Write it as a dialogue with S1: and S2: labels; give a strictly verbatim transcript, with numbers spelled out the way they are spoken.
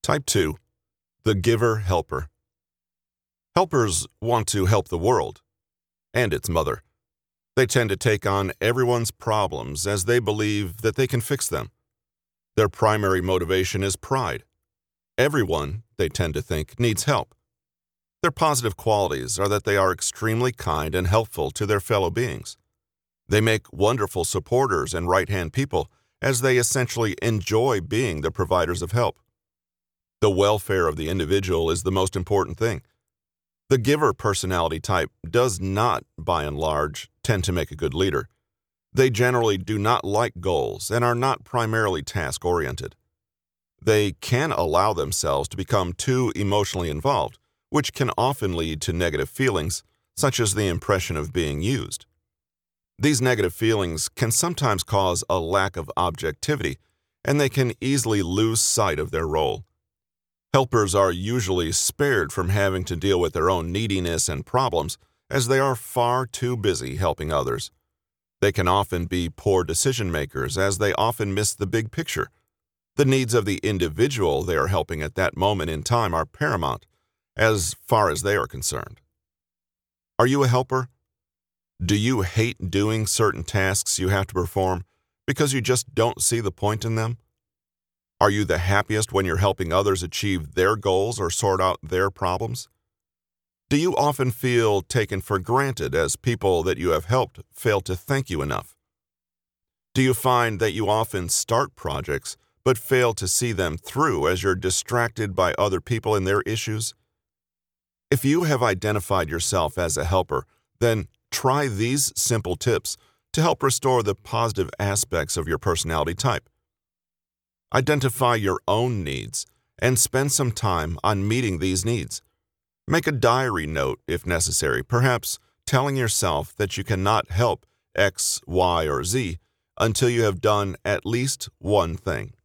S1: Type two. The Giver-Helper. Helpers want to help the world and its mother. They tend to take on everyone's problems as they believe that they can fix them. Their primary motivation is pride. Everyone, they tend to think, needs help. Their positive qualities are that they are extremely kind and helpful to their fellow beings. They make wonderful supporters and right-hand people as they essentially enjoy being the providers of help. The welfare of the individual is the most important thing. The giver personality type does not, by and large, tend to make a good leader. They generally do not like goals and are not primarily task-oriented. They can allow themselves to become too emotionally involved, which can often lead to negative feelings, such as the impression of being used. These negative feelings can sometimes cause a lack of objectivity, and they can easily lose sight of their role. Helpers are usually spared from having to deal with their own neediness and problems, as they are far too busy helping others. They can often be poor decision makers, as they often miss the big picture. The needs of the individual they are helping at that moment in time are paramount, as far as they are concerned. Are you a helper? Do you hate doing certain tasks you have to perform because you just don't see the point in them? Are you the happiest when you're helping others achieve their goals or sort out their problems? Do you often feel taken for granted as people that you have helped fail to thank you enough? Do you find that you often start projects but fail to see them through as you're distracted by other people and their issues? If you have identified yourself as a helper, then try these simple tips to help restore the positive aspects of your personality type. Identify your own needs and spend some time on meeting these needs. Make a diary note if necessary, perhaps telling yourself that you cannot help X, Y, or Z until you have done at least one thing.